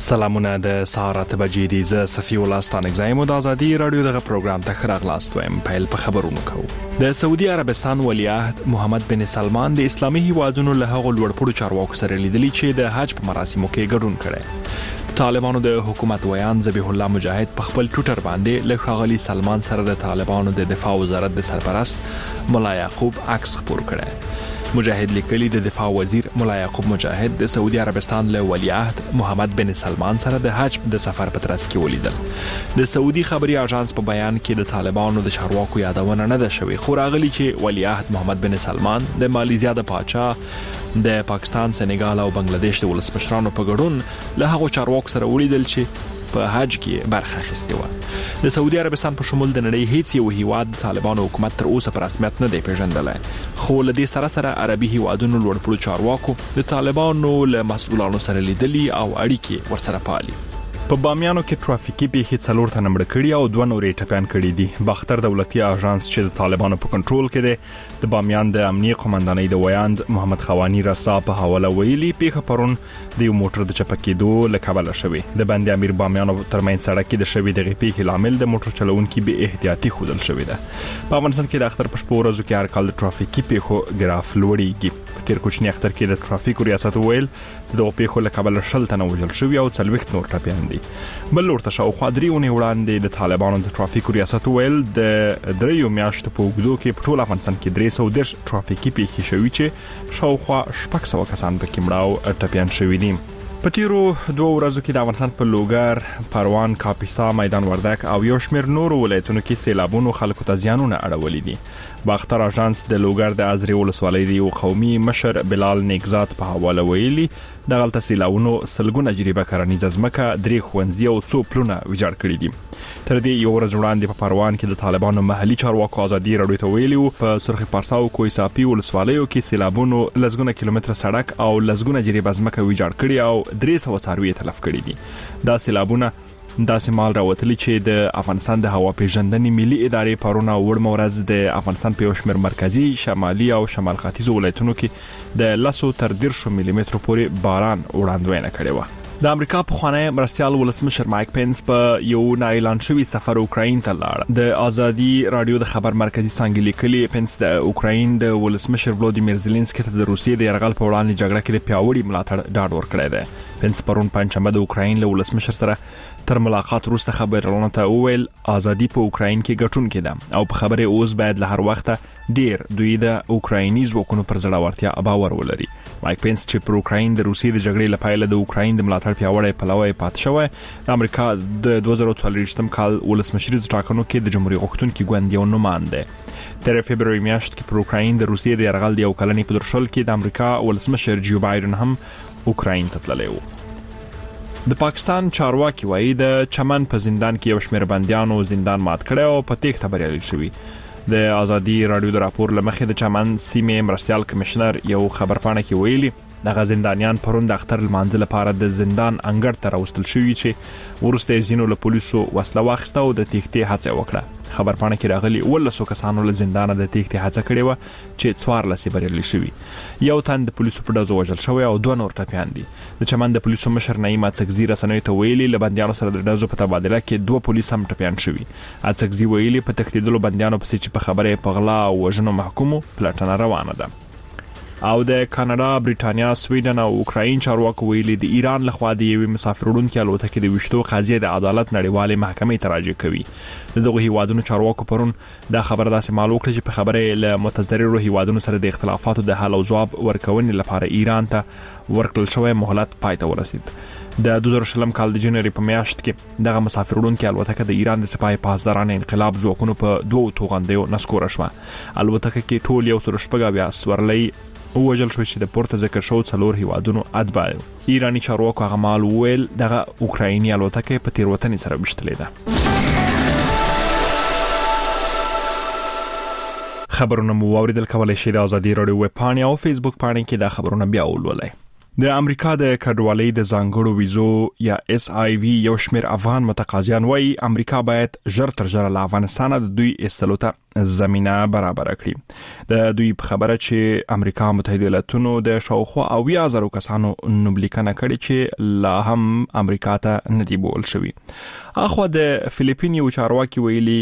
سلامونه د سهار 8 بجې دي. زه صفي الله ستانک زایم د ازادي رادیو دغه پروګرام ته خراغلاست وایم. پیل په خبرونو کوو. د سعودي عربستان ولیعهد محمد بن سلمان د اسلامي هیوادونو له هغو لوړپوړو چارواکو سره لیدلي چې د حج په مراسمو کې ګډون کړي. طالبانو د حکومت ویان ذبیح الله مجاهد په خپل ټویټر باندې له ښاغلي سلمان سره د طالبانو د دفاع وزارت د سرپرست مولا یعقوب عکس خپور کړي. مجاهد لیکلي د دفاع وزیر مولا یعقوب مجاهد د سعودي عربستان له ولیعهد محمد بن سلمان سره د حج د سفر په ترڅ کې ولیدل. د سعودي خبري اژانس په بیان کې د طالبانو د چارواکو یادونه نه ده شوې، خو راغلي چې ولیعهد محمد بن سلمان د مالیزیا د پاچا د پاکستان، سنغال او بنگلاديش د ولسمشرانو په ګډون له هغو چارواکو سره ولیدل چې په حج کې برخه اخیستې و. د سعودي عربستان په شمول د نړۍ هیڅ یو هیواد د طالبانو حکومت تر اوسه په رسمیت نه دی پیژندلی، خو له دې سره عربي هیوادونو لوړپوړو چارواکو د طالبانو له مسؤلانو سره لیدلي او اړیکې ورسره پالي. په بامیانو کې ټرافیکي پیښې 4 تنه مړ کړي او 2 نورې ټپيان کړي دي. باختر دولتي اژانس چې د طالبانو په کنټرول کې دی د بامیان د امنیي قومندانۍ د ویاند محمد خوانی رسا په حواله ویلي پیښه پرون د یو موټر د چپکېدو له کبله شوې. د بند امیر بامیانو ترمنځ سړک کې د شوې دغه پیښې لامل د موټر چلوونکي بې احتیاطي خودل شوې ده. په افغانستان کې د اختر په شپو ورځو کې هر کال د ټرافیکي پیښو ګراف لوړیږي. تیر کوچنی اختر کې د ټرافیک ریاست ویل د پیښو له کبله 60 تنه وژل شوي او 40 نور ټپيان دي. بل ورته شاوخوا 3 ونې وړاندې د طالبانو د ټرافیک ریاست ویل د 3 میاشتو په اوږدو کې په ټول افغانستان کې 310 ټرافیکي پیښې شوي چې شاوخوا 600 کسان پکې مړه او ټپيان شوي دي. په تیرو 2 ورځو کې د افغانستان په لوګر، پروان، کاپیسا، میدان وردګ او یو شمېر نورو ولایتونو کې سیلابونو خلکو ته زیانونه اړولي دي. باختر اژانس د لوګر د ازري ولسوالۍ د یو قومي مشر بلال نیکزاد په حواله ویلي د غلطه سیلابونو سلګونه جریبه کرنیزه ځمکه، 3 ښوونځي او 2 پلونه ویجاړ کړي دي. تر دې یو ورځ وړاندې په پروان کې د طالبانو محلي چارواکو ازادي رادیو ته ویلي په سرخ پارسا او کوی ساپي ولسوالیو کې سیلابونو لزګونه کیلومتر سړک او لزګونه جریبه ځمکه ویجاړ کړي او 300 څاروي تلف کړي دي. دا سیلابونه داسې مال راوتلی چې د افغانستان د هوا پیژندنې ملي ادارې پرونه وړمه ورځ د افغانستان په یو شمېر مرکزی، شمالي او شمال ختیځ ولایتونو کې د 10 تر 13 ملي مترو پورې باران وړاندوینه کړې و. د امریکا پخوانی مرستیال ولسمشر مایک پینس په یو نااعلان شوی سفر اوکراین ته لاړ. د ازادي رادیو د خبر مرکزی څنګه لیکلي پینس د اوکراین د ولسمشر ولودیمیر زيلنسکي ته د روسیې د یرغل په وړاندې جګړه کې د پیاوړي ملاتړ ډاډ ورکړی دی. پینس پرون پنځمه د اوکراین له ولسمشر سره تر ملاقات وروسته خبرونه ته وویل ازادي په اوکراین کې ګټون کېده او په خبره اوس باید له هر وخت ډیر دوی د اوکرایني ځواکونو پر زړورتیا باور ولري. مایک پینس چې پر اوکراین د روسیې د جګړې لپاره د اوکراین د ملاتړ پیاوړی پلوی پات شوی، د امریکا د 2024 کال ولسمشری ټاکنو کې د جمهوریت غوښتونکو ګوند یو نماینده. تر فبرवरी میاشت کې پر اوکراین د روسیې د یرغل د یو کلنې په درشل کې د امریکا ولسمشر جو بایدن هم اوکراین ته تللی و. د پاکستان چارواکي وایي د چمن په زندان کې یو شمېر بندیانو زندان مات کړی او په تېښته بریالي شوي. د ازادي رادیو د راپور لمخې د چمن سیمې مرستیال کمشنر یو خبرپاڼه کې ویلي دغه زندانیان پرون د اختر لمانځه لپاره د زندان انګړ ته راوستل شوي چې ورسته زینو له پولیسو وسله واخیسته او د تېښتې هڅه وکړه. خبرپاڼه کې راغلي 1200 کسانو له زندانه د تېښتې هڅه کړې و چې 14 بریالي شوي. یو تن د پولیسو په ډزو وژل شوی او 2 نور ټپيان دي. د چمن د پولیسو مشر نعیم اڅکزي رسنیو ته ویلي له بندیانو سره د ډزو په تبادله کې 2 پولیس هم ټپيان شوي. اڅکزي ویلي په تښتېدلو بندیانو پسې چې په خبره په غلا او وژنو محکومو پلټنه روانه ده. او د کاناډا، بریټانیا، سویډن او اوکراین چارواکو ویلي د ایران لخوا د یوې مسافر وړونکي الوتکې د وشتو قضیه د عدالت نړیوالې محکمې ته راجع کوي. دغه هیوادونو چارواکو پرون دا خبره داسې معلومه کړه چې په خبره له متضررو هیوادونو سره د اختلافاتو د حل او جواب ورکونې لپاره ایران ته ورکړل شوی مهلت پای ته ورسید. د 2020 کال د جنوري په میاشت کې دغه مسافر وړونکي الوتکه د ایران د سپاه پاسدارانو انقلاب ځواکونو په 2 توغندیو نسکوره شوه. الوتکه کې ټول یو سل شپږ سورلۍ وژل شو چې د پورته ذکر شو 4 هیوادونو اتباع. ایرانی چارواکو هغه مال ویل دغه اوکرایني الوتکه په تیروتنې سره وشتلې ده. خبرونه مو اوریدل کولای شئ د ازادي رادیو ویب پاڼه او فیسبوک پاڼه کې دا خبرونه بیا ولولئ. د امریکا د کډوالۍ د ځانګړو ویزو یا SIV یو شمېر افغان متقاضیان وایي امریکا باید ژر تر ژره له افغانستان د دوی ایستلو ته زمينه برابر کړي. د دوی په خبره چې امریکا متحده ایالاتونو د شاوخوا 80,000 کسانو نوملیکنه کړي چې لا هم امریکا ته ندي بول شوی. اخو د فلیپین یو چارواکي ویلي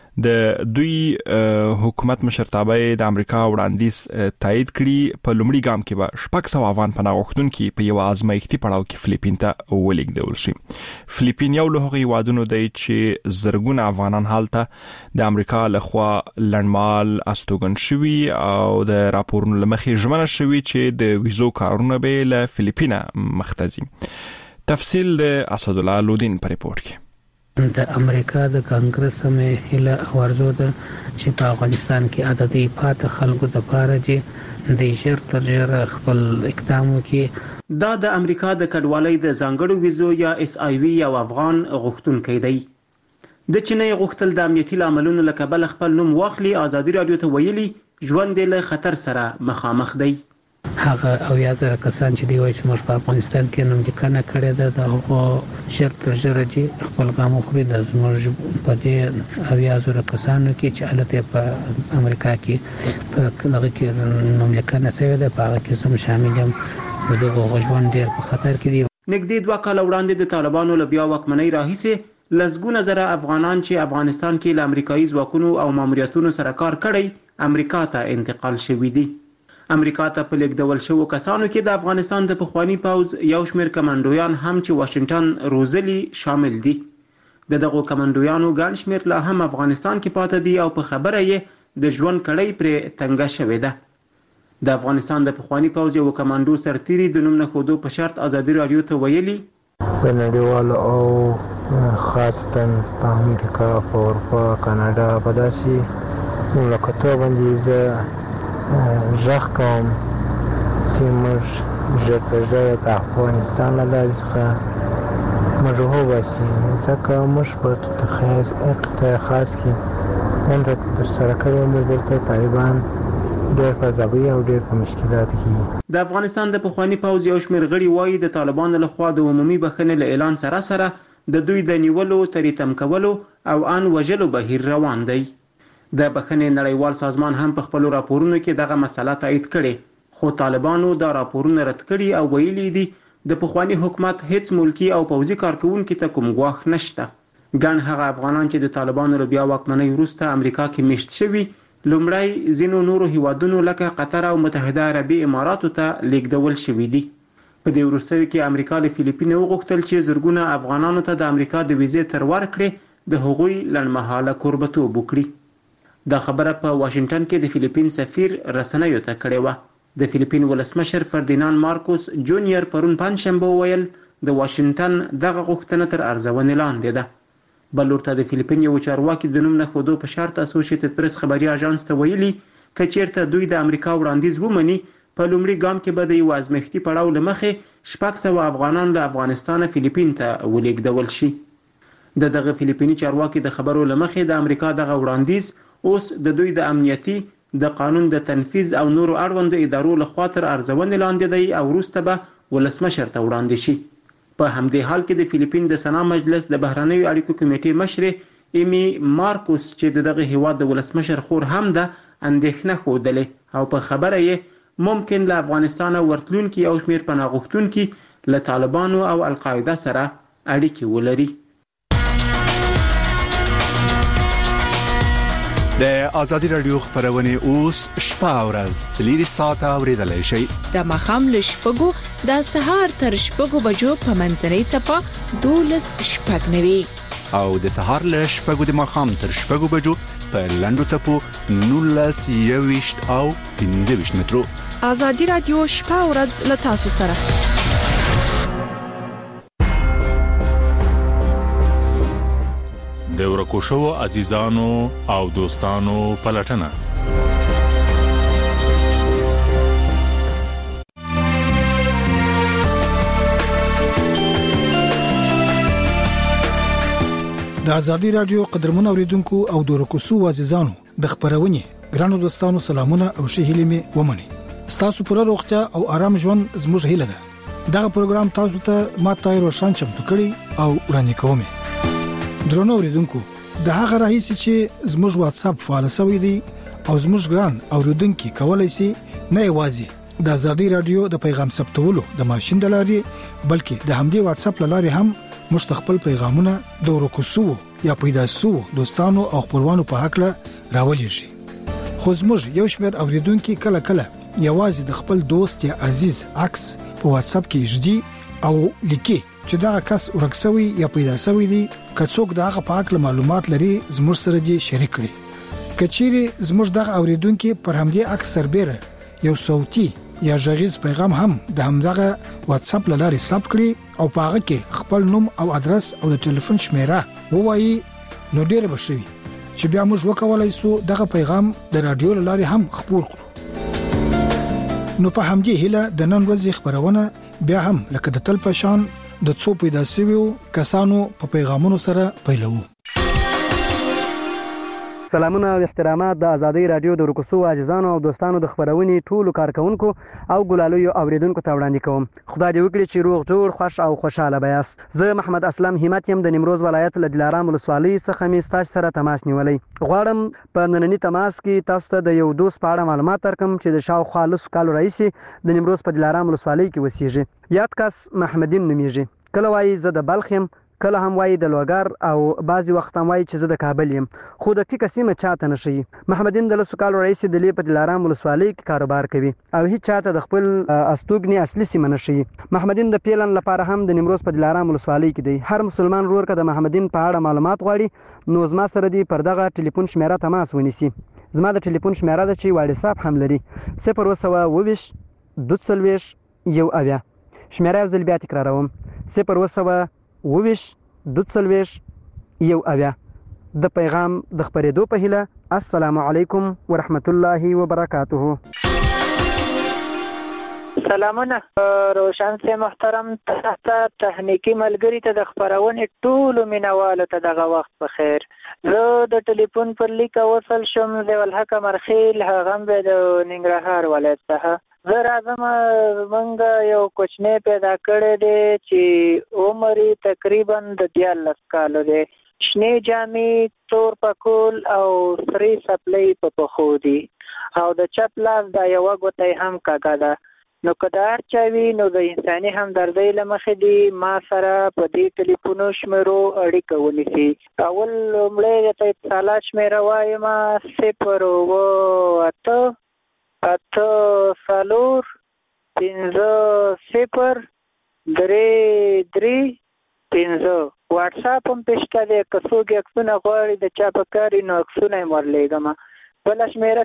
د دوی حکومت مشرتابه د امریکا وړاندیز تایید کړي. په لومړي ګام کې به 600 افغان پناه غوښتونکي په یو ازمایښتي پړاو کې فلیپین ته ولېږدول شي. فلیپین یو له هغو هیوادونو دی چې زرګونه افغانان هلته د امریکا لخوا لړمال استوګن شوي او د راپورونو لمخې ژمنه شوي چې د ویزو کارونه به له فلیپینه مختزي. تفصیل د اسد الله لودین په ریپورت کې. د امریکا د کانګرس سمې هله ورزو ده چې په افغانستان کې عددي پات خلکو د پاره چې د ژر تر ژره خپل اقدام وکړي. دا د امریکا د کډوالۍ د ځانګړو ویزو یا SIV یو افغان غوښتونکی دی. د چینې غوښتل د امنیتي لاملونو له کبله خپل نوم واخلي. ازادي رادیو ته ویلي ژوند له خطر سره مخامخ دی. هغه 80,000 کسان چې دی وایي چې موږ په افغانستان کې نوملیکنه کړې ده د هغو ژر تر ژره چې خپل ګام وخوري. د زموږ په دې 80,000 کسانو کې چې الته په امریکا کې په دغه کې نوملیکنه شوې ده په هغه کې سم شامل یم. دغه ژوند ډېر په خطر کې دی. نږدې 2 کال وړاندې د طالبانو له بیا واکمنۍ راهیسې لسګونه زره افغانان چې افغانستان کې له امریکایي ځواکونو او ماموریتونو سره کار کړی امریکا ته انتقال شوي دي. امریکا ته په لیږدول شوو کسانو کې د افغانستان د پخوانی پوځ یو شمېر کمانډویان هم چې واشنگټن روزلي شامل دي. دغه کمانډویانو ګڼ شمېر لا هم افغانستان کې پاتې دي او په خبره یې د ژوند کړۍ پرې تنګه شوې ده. د افغانستان د پخوانی پوځ یو کمانډو سرتیری د نوم نه خودو په شرط ازادي رادیو ته ویلي په نړیوالو او خاصتا په امریکا، په اروپا، کاناډا په داسې مملکتونو باندې زه ژغ کوم چې موږ ژر تر ژره د افغانستان له لارې څخه موږ وباسي، ځکه موږ په قطاع خاص کې دلته ترسره کړی موږ دلته طالبان ډېر په عذابوي او ډېر په مشکلاتو کې. د افغانستان د پخواني پوځ یو شمېر غړي وایي د طالبانو لخوا د عمومي بخښنې له اعلان سره سره د دوی د نیولو، تریتم کولو او ان وژلو بهیر روان دی. د بخښنې نړیوال سازمان هم په خپلو راپورونو کې دغه مسله تایید کړې، خو طالبانو دا راپورونه رد کړي او ویلي دي د پخوانی حکومت هیڅ ملکی او پوځي کارکونکو ته کوم ګواښ نشته. ګڼ هغه افغانان چې د طالبانو له بیا واکمنۍ وروسته امریکا کې میشت شوي لومړی ځینو نورو هیوادونو لکه قطر او متحده عربي اماراتو ته لیږدول شوي دي. په دې وروستیو کې امریکا له فلیپین وغوښتل چې زرګونه افغانانو ته د امریکا د ویزې تر ورکړې د هغوی لنډمهاله کوربتوب وکړي. دا خبره په واشنگټن کې د فلیپین سفیر رسنیو ته کړې وه. د فلیپین ولسمشر فردیناند مارکوس جونیور پرون پنجشنبه وویل د واشنگټن دغه غوښتنه تر ارزونې لاندې ده. بل ورته د فلیپین یو چارواکي د نوم نه ښودو په شرط اسوسییټډ پریس خبري اژانس ته ویلي که چیرته دوی د امریکا وړاندیز ومني په لومړي ګام کې به د یو ازمایښتي پړاو له مخې 600 افغانان له افغانستانه فلیپین ته ولېږدول شي. دغه فلیپیني چارواکي د خبرو له مخې د امریکا دغه وړاندیز اوس د دوی د امنیتي، د قانون د تنفيذ او نورو اړوندو ادارو لخوا تر ارزونې لاندې دی او وروسته به ولسمشر ته وړاندې شي. په همدې حال کې د فلیپین د سنا مجلس د بهرنیو اړیکو کمیټې مشر ایمی مارکوس چې دغه هیواد د ولسمشر خور هم ده اندېښنه ښودلې او په خبره یې ممکن له افغانستان ورتلونکي او شمېر پناه غوښتونکي له طالبانو او القاعده سره اړیکې ولري. د آزادی رادیو خبرونه اوس شپه او ورځ 4 ساعته اوریدلای شئ. د مخام له شپږو د سهار تر شپږو بجو په منځنۍ چپه 12 شپږ نوي او د سهار له شپږو د مخام تر شپږو بجو په لندو چپو 19 21 او 15 مترو. آزادی رادیو شپه او ورځ له تاسو سره. د ورکوشو عزیزانو او دوستانو پلټنه. د آزادی رادیو قدرمن اوریدونکو او د ورکوشو عزیزانو د خبرونه ګرانو دوستانو سلامونه او ښه هیله مې ومني. ستاسو پر روغتیا او آرام ژوند زموږ هیله ده. دا پروګرام تاسو ته ماته روشن چمتو کړي او وړاندې کوم. درنو اوریدونکو د هغه راهیسي چې زموږ واتس اپ فعال شوی دی او زموږ ګران اوریدونکو کولای شي نه یوازې د آزادۍ رادیو د پیغام ثبتولو د ماشين د لارې بلکې د همدې واتس اپ لارې هم مستقبل پیغامونه د ورکوسو یا پیدا سو دوستانو او خپلوانو په حق له راولي شي. خو زموږ یو شمېر اوریدونکو کله کله یوازې د خپل دوست یا عزیز عکس په واتس اپ کې ژدي او لیکي چې دا کس ورکسوي یا پیدا شوی دی. کڅوک دغه په حق معلومات لري زموږ سره دې شریک کړي. کچېری زموږ دغه اوریدونکو پر همدې عکس سربېره یو صوتي یا غږیز پیغام هم د همدغه واتس اپ لارې ثبت کړي او په هغه کې خپل نوم او ادرس او د ټلیفون شمیره ووایي نو ډېر بشوي چې بیا موږ وکولای شو دغه پیغام د رادیو لارې هم خبر کړو. نو په همدې هله د نن ورځې خبرونه بیا هم لکه د تل پشان د څو پیدا شویو کسانو په پیغامونو سره پیلو. سلامونه او احترامات د آزادۍ رادیو د ورکوسو عزیزانو او دوستانو د خبرونې ټولو کارکونکو او ګلالیو اوریدونکو ته وړاندې کوم. خدای دې وکړي چې روغ جوړ خوش او خوشاله بیاست. زه محمد اسلم همت يم د نیمروز ولایت له دلارام ولسوالۍ څخه مې تاسو سره تماس نیولې. غواړم په نننی تماس کې تاسو ته د یو دوست په اړه معلومات درکړم چې د شاوخوا لس کالو راهیسې د نیمروز په دلارام ولسوالۍ کې اوسېږي. یاد کس محمدین نومیږي. کله وایي زه د بلخ یم، کله هم وایي د لوګر او بعضی وخت هم وایي چې زه د کابل یم، خو د دقیقه سیمه چاته نشي. محمدین د لسو کالو راهیسې د لې په دلارام ولسوالۍ کې کاروبار کوي او هیڅ چاته د خپل استوګنې اصلي سیمه نشي. محمدین د پیلن لپاره هم د نیمروز په دلارام ولسوالۍ کې دی. هر مسلمان ورور که د محمدین په اړه معلومات غواړي نو زما سره دی پر دغه ټلیفون شمیره تماس ونیسي. زما د ټلیفون شمیره ده چې واتس اپ هم لري 020 22 1 شمیره ځل بیا تکراروم 020 22 1 د پیغام د خبرېدو په هیله. السلام علیکم ورحمت الله وبرکاته. سلامونه روشن سے محترم تحت تخنیکی ملګری ته د خبرونې ټولو مینوالو ته دغه وخت په خیر. زه د ټلیفون پر لیک وصل شم ضیاء الحق مرخیل هغه به د ننګرهار ولایت څخه. زه راځم موږ یو کوچنی پیدا کړی دی چې عمر تقریبا د 14 کالو دی. شنې جامې، تور پکول او سرې سپلۍ په پښو دي او د چپ لاس دا یوه ګوته هم کږه ده. نو که د هر چا وي نو د انساني همدردۍ له مخې دي ما سره په دې ټلیفونو شمیرو اړیکه ونیسي. اول لومړی درته اتصالات شمیره وایم 0 واټس اپ هم پېشته دی. که څوک عکسونه غواړي د چا په کار نو عکسونه یې ورلیږم. بله شمیره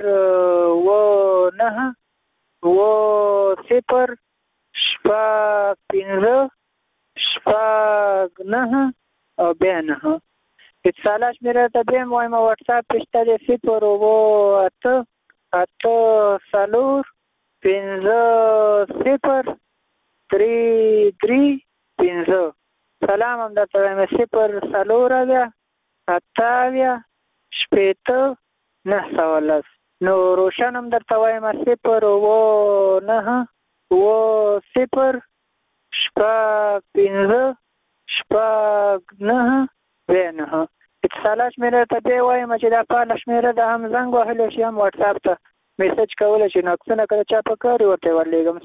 0 او بیا 9. اتصالات شمیره ته بیا وایم واټس اپ پېشته دی 0 سلام هم درته وایم 0 نو روشن هم درته وایم 0 اتصالات شمیره ته بیا وایم چې دا فعاله شمیره ده. هم زنګ وهلی شي هم واټس اپ ته میسج کولی شي. نو عکسونه که د چا په کار وي ورته ورلیږم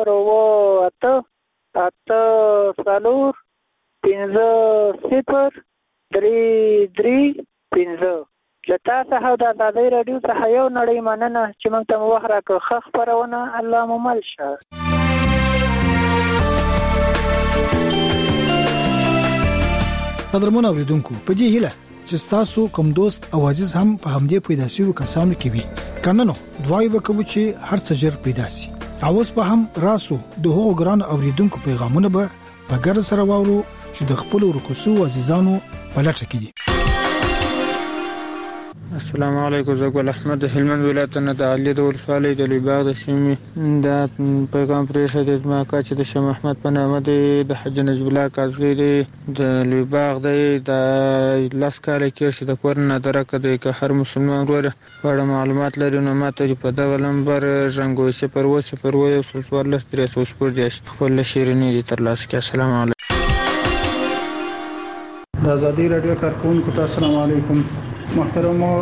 0 له تا څخه او د آزادۍ راډیو څخه یو نړۍ مننه چې موږ ته مو وخت راکړ. ښه خپرونه الله مو مل شه. قدرمن اوریدونکو په دې هیله چې تاسو کوم دوست او عزیز هم په همدې پیدا شوی کسانو کې وي کنه نو دعای وکړو چې هر څه ژر پیدا شي. اوس په هم راسو د هغو ګران اوریدونکو پیغامونه به په ګر سره واورو چې د خپل ورکوسو عزیزانو په لټه کې دي. السلام علیکم. زه ګل احمد د هلمند ولایت نه د علي د ولسوالۍ د لویباغ د سیمې د پیغام پرېښی دی. زما اکا چې د شاه محمد په نامه دی، د حاجي نجیب الله کاظمي دی، د لویباغ دی. د 10 کاله کېږي چې د کور نه درکه دی. که هر مسلمان ورور په اړه معلومات لري نو ماته په دغه نمبر ژغورئ 001 314 خپل شیریني دي ترلاسه کړئ. السلام علیکم. د ازادي رادیو کارکونکو ته السلام علیکم. محترم